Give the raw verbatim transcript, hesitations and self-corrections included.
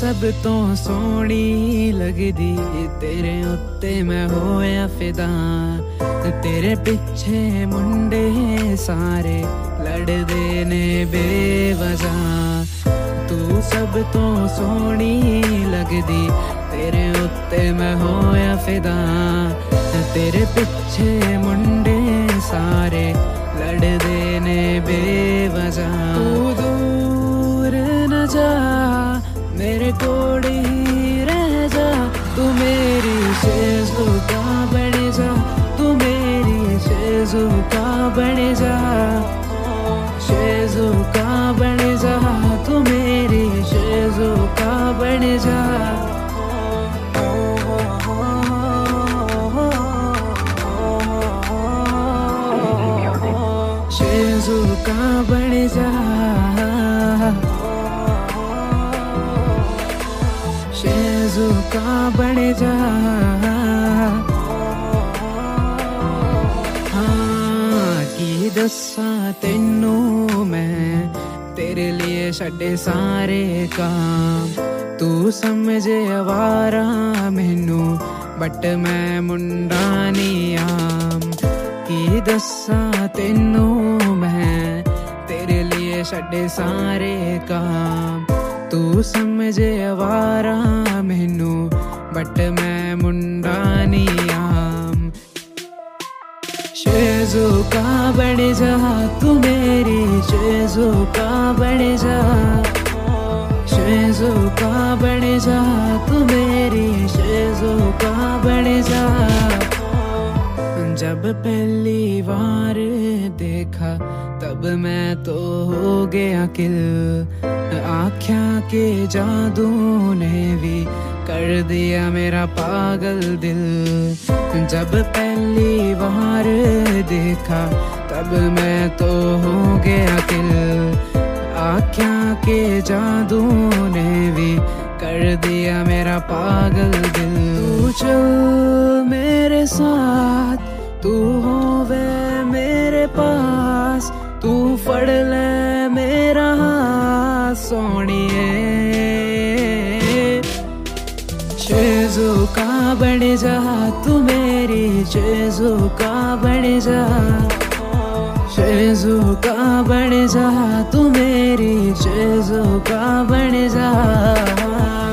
सब तो सोहनी लगदी, तेरे उत्ते मैं होया फिदा। तेरे पिछे मुंडे सारे लड़दे ने बेवजह। तू सब तो सोहनी लगदी, तेरे उत्ते मैं होया फिदा। तेरे पिछे मुंडे सारे लड़दे ने बेवजह। तू दूर न जा, मेरे कोल ही रह जा। तू मेरी शेज़ुका बन जा, तू मेरी शेज़ुका बन जा। शेज़ुका बन जा, तू मेरी शेज़ुका बन जा। शेज़ुका बन जा, शेज़ुका बन जा। हाँ की दस्सा तेनू मैं, तेरे लिए छड्डे सारे काम। तू समझे अवारा मैनू, बट मैं मुंडा नी आम। की दस्सा तेनू मैं, तेरे लिए छड्डे सारे काम। तू समझे अवारा मैनू, बट मैं मुंडा नी आम। शेज़ुका बन जा, तू मेरी शेज़ुका बन जा। शेज़ुका बन जा, तू मेरी शेज़ुका बन जा। जब पहली बार देखा तब मैं तो हो गया किल। आँखों के जादू ने भी कर दिया मेरा पागल दिल। जब पहली बार देखा तब मैं तो हो गया किल। आँखों के जादू ने भी कर दिया मेरा पागल दिल। तू चल मेरे साथ, तू होवे मेरे पास। तू फड़ ले मेरा हाथ सोहणिए। शेज़ुका बन जा, तू मेरी शेज़ुका बन जा। शेज़ुका बन जा, तू मेरी शेज़ुका बन जा।